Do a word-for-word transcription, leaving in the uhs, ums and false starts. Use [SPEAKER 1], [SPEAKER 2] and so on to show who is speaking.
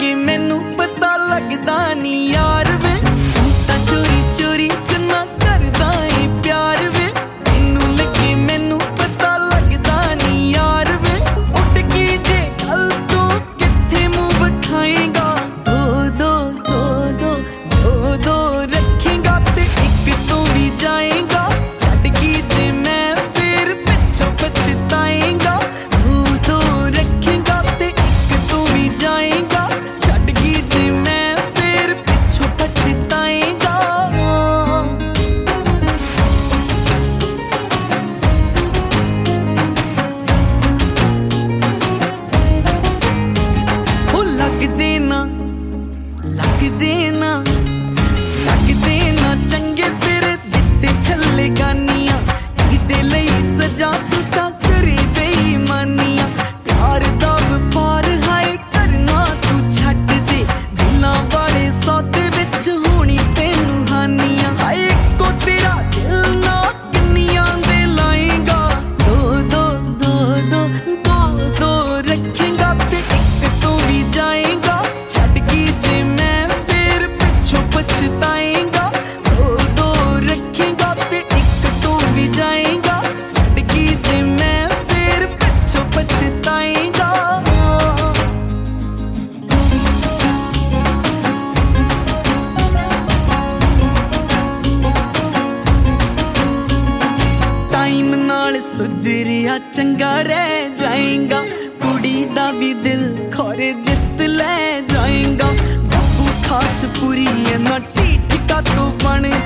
[SPEAKER 1] लगे मैनू पता लगदा नी यार वे तू तां चोरी चोरी चन्ना करदा ए प्यार वे मैनू लगे मैनू पता लगदा नी यार वे उठ की जे गल तू किथे मुंह विखाएगा दो दो दो दो दो दो रखेगा ते एक तू भी जाएगा छड्ड की जे मैं फिर पिछों पछताएगा दो दो रखेगा ते एक तू भी जाएगा छड्ड की जे मैं फिर पिछों पछताएगा हो लग देना लग देना लग देना चंगे तेरे दिते छल्ले गानियां किदे लई सजा तू तां करे बेईमानियां प्यार दा व्यापार हाय करना तू छड्ड दे दिलां वाले सौदे विच होनी तैनू हानियां हाय को तेरा दिल ना किन्नियां दे लाएगा दो दो दो दो दो दो रखेगा ते एक तू भी जाएगा छड्ड की जे मैं फिर पिछों पछताएगा दो दो रखेगा ते एक तू भी जाएगा छड्ड की जे मैं फिर पिछों पछताएगा टाइम नाल सुधरिया चंगा रह जाएगा कुड़ी दा भी दिल खोरे जित ले जाएगा बाबू खास पूरी है ना टीठ का तो बन